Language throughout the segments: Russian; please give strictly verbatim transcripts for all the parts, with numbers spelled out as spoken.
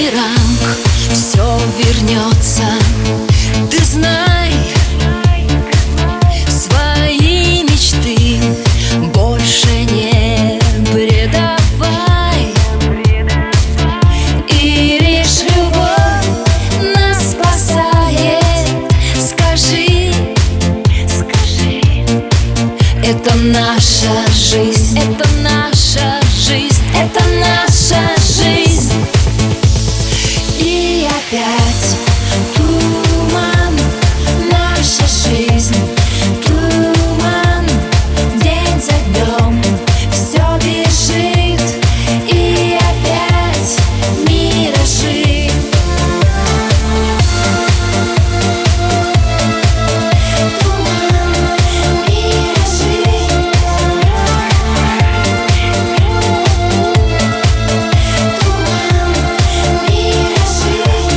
бумеранг, все вернется. Ты знай, свои мечты больше не предавай. И лишь любовь нас спасает. Скажи, скажи, это наша жизнь, это наша жизнь, это наша жизнь. И опять туман, наша жизнь, туман, день за днем все бежит. И опять миражи. Туман, миражи. Туман, миражи.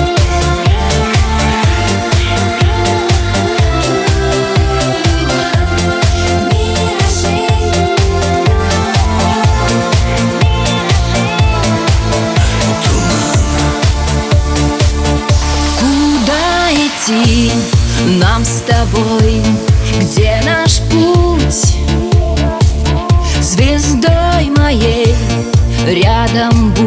Куда идти нам с тобой? Где наш путь? Звездой моей рядом будь.